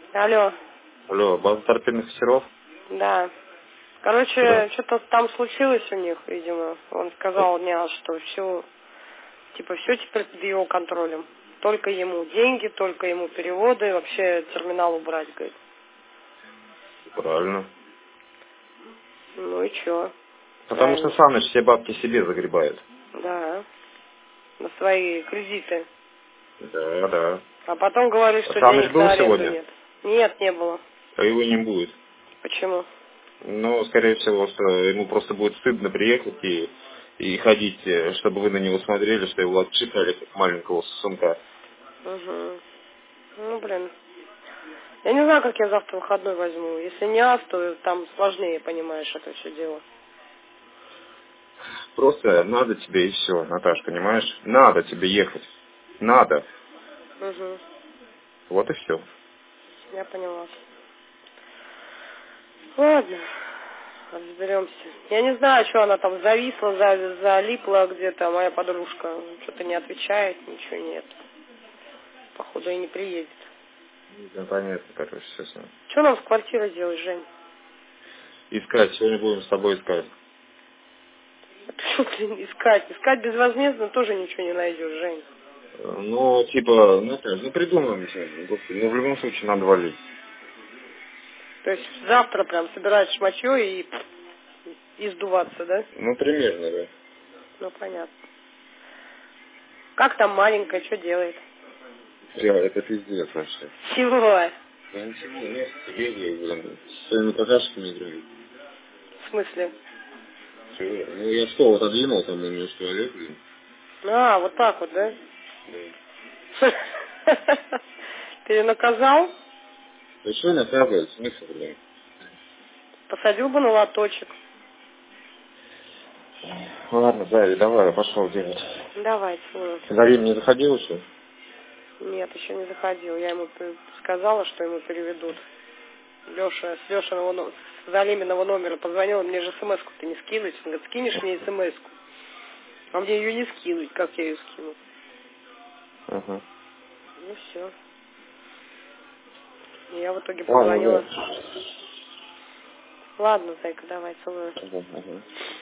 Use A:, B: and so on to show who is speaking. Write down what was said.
A: Алло.
B: Алло, база торпедных катеров?
A: Да. Короче,
B: Да.
A: что-то там случилось у них, видимо. Он сказал мне, что все, типа, все теперь под его контролем. Только ему деньги, только ему переводы, вообще терминал убрать, говорит.
B: Правильно.
A: Ну и чё?
B: Потому что Саныч все бабки себе загребает.
A: Да. На свои кредиты.
B: Да, да.
A: А потом говорит, что
B: Саныч
A: денег
B: был
A: на аренду
B: сегодня?
A: нет. Нет, не было.
B: А его не будет.
A: Почему?
B: Ну, скорее всего, что ему просто будет стыдно приехать и ходить, чтобы вы на него смотрели, что его отчитали как маленького сынка.
A: Угу. Ну, блин. Я не знаю, как я завтра выходной возьму. Если не ас, то там сложнее, понимаешь, это все дело.
B: Просто надо тебе и все, Наташ, понимаешь? Надо тебе ехать. Надо.
A: Угу.
B: Вот и все.
A: Я поняла. Ладно, разберемся. Я не знаю, что она там зависла, залипла где-то, моя подружка. Что-то не отвечает, ничего нет. Походу и не приедет.
B: Ну, понятно, короче, все.
A: Что нам с квартирой делать, Жень?
B: Искать, сегодня будем с тобой искать.
A: Что ты искать? Искать безвозмездно тоже ничего не найдешь, Жень.
B: Ну, типа, Наташ, ну придумаем что-нибудь. Господи, ну в любом случае надо валить.
A: То есть завтра прям собирать шматье и сдуваться, да?
B: Ну, примерно, да.
A: Ну, понятно. Как там маленькая, что делает?
B: Это пиздец вообще.
A: Чего?
B: Да ничего, нет, бегаю, блин, с своими какашками играю.
A: В смысле?
B: Чего? Ну, я стол отодвинул, там у нее туалет, блин.
A: А, вот так вот, да?
B: Да.
A: Ты ее наказал?
B: Да что наказывать, смысл, блин?
A: Посадил бы на лоточек.
B: Ладно, Дарья, давай, я пошел делать.
A: Давай, целую.
B: Дарья не заходил еще?
A: Нет, еще не заходил. Я ему сказала, что ему переведут. Леша, с Лешиного, с Залиминого номера позвонила, мне же смс-ку ты не скинуть. Он говорит, скинешь мне смс-ку. А мне ее не скинуть, как я ее скину?
B: Ага.
A: Ну все. Я в итоге
B: Ладно,
A: позвонила.
B: да.
A: Ладно, зайка, давай, целую.
B: Ага, ага.